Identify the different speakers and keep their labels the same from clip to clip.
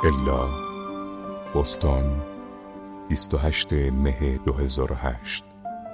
Speaker 1: الا بوستون 28 مه 2008.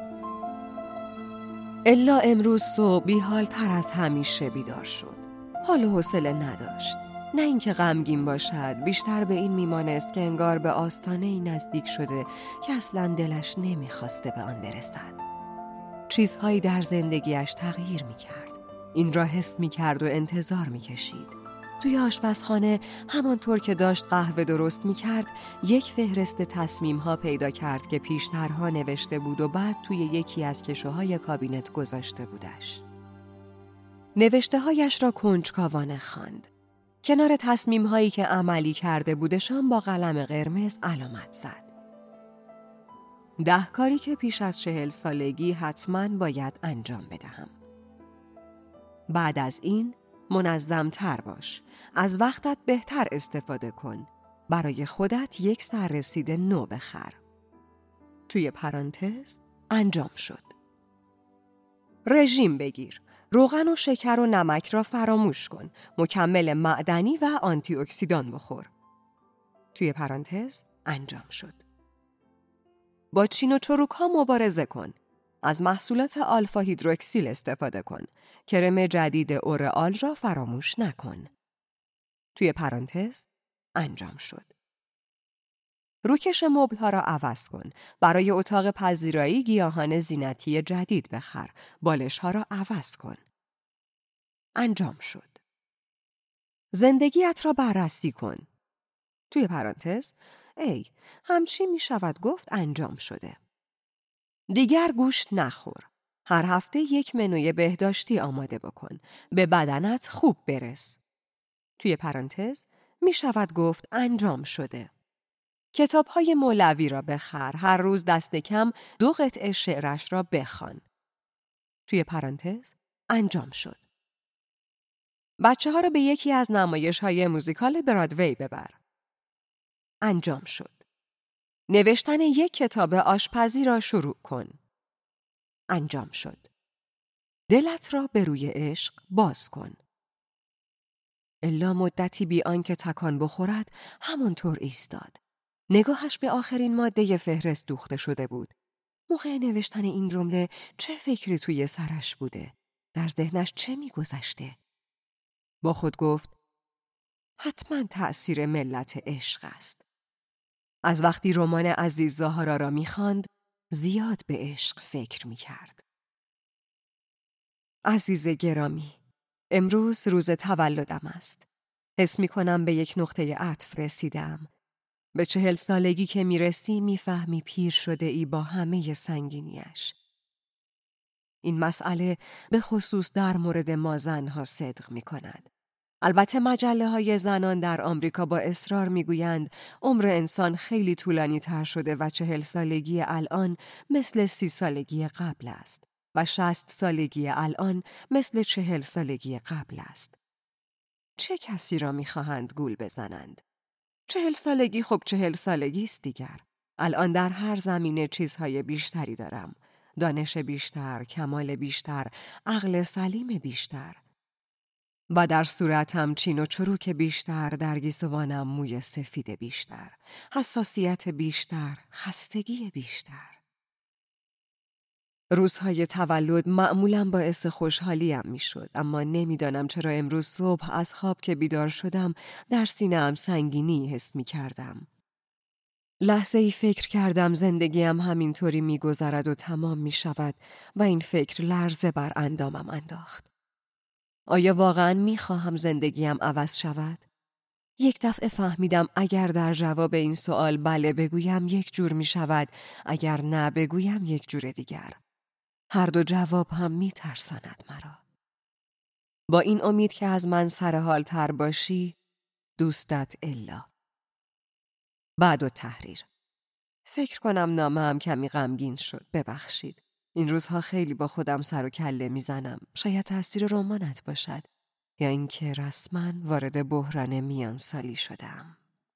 Speaker 2: الا امروز صبح بی‌حال تر از همیشه بیدار شد. حال و حوصله نداشت. نه اینکه غمگین باشد، بیشتر به این میمانست که انگار به آستانه‌ای نزدیک شده که اصلاً دلش نمیخواسته به آن برسد. چیزهایی در زندگیش تغییر میکرد. این را حس میکرد و انتظار میکشید. توی آشپزخانه همانطور که داشت قهوه درست میکرد، یک فهرست تصمیم‌ها پیدا کرد که پیشترها نوشته بود و بعد توی یکی از کشوهای کابینت گذاشته بودش. نوشته‌هایش را کنجکاوانه خواند. کنار تصمیم‌هایی که عملی کرده بودشان با قلم قرمز علامت زد. 10 کاری که پیش از 40 سالگی حتماً باید انجام بدهم. بعد از این منظم‌تر باش. از وقتت بهتر استفاده کن. برای خودت یک سررسید نو بخر. توی پرانتز انجام شد. رژیم بگیر. روغن و شکر و نمک را فراموش کن. مکمل معدنی و آنتی اکسیدان بخور. توی پرانتز انجام شد. با چین و چروک ها مبارزه کن. از محصولات آلفا هیدروکسیل استفاده کن. کرم جدید اورئال را فراموش نکن. توی پرانتز انجام شد. روکش مبل ها را عوض کن. برای اتاق پذیرایی گیاهان زینتی جدید بخر. بالش ها را عوض کن. انجام شد. زندگیت را بررسی کن. توی پرانتز همچی می شود گفت انجام شده. دیگر گوشت نخور. هر هفته یک منوی بهداشتی آماده بکن. به بدنت خوب برس. توی پرانتز می شود گفت انجام شده. کتاب‌های مولوی را بخر. هر روز دست کم 2 قطعه شعرش را بخوان. توی پرانتز انجام شد. بچه‌ها را به یکی از نمایش‌های موزیکال برادوی ببر. انجام شد. نوشتن یک کتاب آشپزی را شروع کن. انجام شد. دلت را به روی عشق باز کن. الا مدتی بی آنکه تکان بخورد همانطور ایستاد. نگاهش به آخرین ماده فهرست دوخته شده بود. موقع نوشتن این جمله چه فکری توی سرش بوده؟ در ذهنش چه می‌گذشته؟ با خود گفت حتما تأثیر ملت عشق است. از وقتی رمان عزیز زاهارا را می‌خواند، زیاد به عشق فکر می‌کرد. عزیز گرامی، امروز روز تولدم است. حس می‌کنم به یک نقطه عطف رسیدم. به 40 سالگی که میرسی میفهمی پیر شده ای با همه سنگینیش. این مسئله به خصوص در مورد ما زنها صدق می‌کند. البته مجله‌های زنان در آمریکا با اصرار میگویند عمر انسان خیلی طولانی تر شده و 40 سالگی الان مثل 30 سالگی قبل است و 60 سالگی الان مثل 40 سالگی قبل است. چه کسی را میخواهند گول بزنند؟ 40 سالگی خب 40 سالگی است دیگر. الان در هر زمینه چیزهای بیشتری دارم. دانش بیشتر، کمال بیشتر، عقل سلیم بیشتر. و در صورتم چین و چروک بیشتر، در گیسوانم موی سفید بیشتر، حساسیت بیشتر، خستگی بیشتر. روزهای تولد معمولاً باعث خوشحالیم میشد، اما نمیدانم چرا امروز صبح از خواب که بیدار شدم در سینه‌ام سنگینی حس میکردم. لحظه ای فکر کردم زندگیم همینطوری میگذرد و تمام میشود و این فکر لرزه بر اندامم انداخت. آیا واقعاً میخواهم زندگیم عوض شود؟ یک دفعه فهمیدم اگر در جواب این سوال بله بگویم یک جور میشود، اگر نه بگویم یک جور دیگر. هر دو جواب هم میترساند مرا. با این امید که از من سرحال تر باشی، دوستت الا. بعد و تحریر. فکر کنم نامه هم کمی غمگین شد. ببخشید. این روزها خیلی با خودم سر و کله میزنم. شاید تأثیر رمانت باشد یا اینکه رسما وارد بحران میان سالی شدم.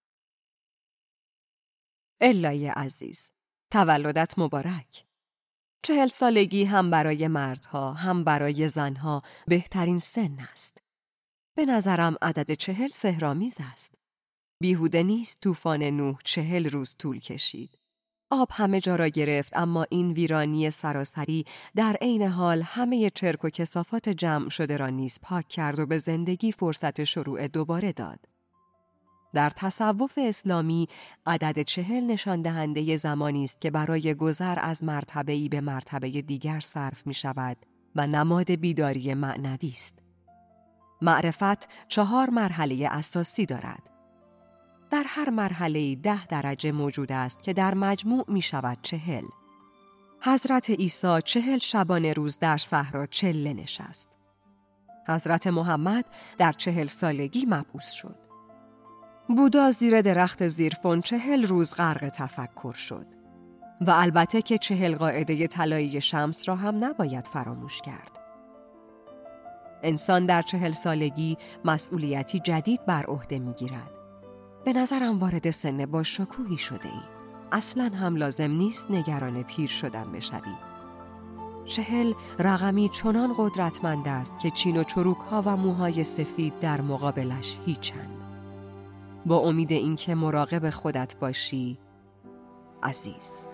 Speaker 2: الای عزیز، تولدت مبارک. 40 سالگی هم برای مردها هم برای زنها بهترین سن است. به نظرم عدد 40 سحرآمیز است. بیهوده نیست طوفان نوح 40 روز طول کشید. آب همه جا را گرفت، اما این ویرانی سراسری در عین حال همه چرک و کثافات جمع شده را نیز پاک کرد و به زندگی فرصت شروع دوباره داد. در تصوف اسلامی عدد 40 نشان دهنده زمانی است که برای گذر از مرتبه‌ای به مرتبه دیگر صرف می شود و نماد بیداری معنوی است. معرفت 4 مرحله اساسی دارد. در هر مرحله 10 درجه موجود است که در مجموع می شود 40. حضرت عیسی 40 شبانه روز در صحرا چله نشست. حضرت محمد در 40 سالگی مبعوث شد. بودا زیر درخت زیرفون 40 روز غرق تفکر شد. و البته که 40 قاعده طلایی شمس را هم نباید فراموش کرد. انسان در 40 سالگی مسئولیتی جدید بر عهده می‌گیرد. به نظرم وارد سن با شکوهی شده ای. اصلاً هم لازم نیست نگران پیر شدن بشوی. 40 رقمی چنان قدرتمند است که چین و چروک ها و موهای سفید در مقابلش هیچند. با امید اینکه مراقب خودت باشی، عزیز.